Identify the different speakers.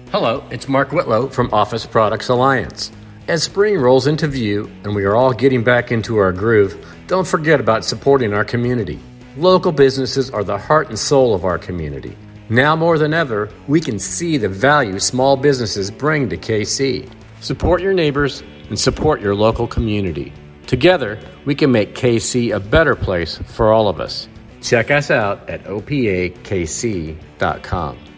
Speaker 1: Hello, it's Mark Whitlow from Office Products Alliance. As spring rolls into view and we are all getting back into our groove, don't forget about supporting our community. Local businesses are the heart and soul of our community. Now more than ever, we can see the value small businesses bring to KC. Support your neighbors and support your local community. Together, we can make KC a better place for all of us. Check us out at opakc.com.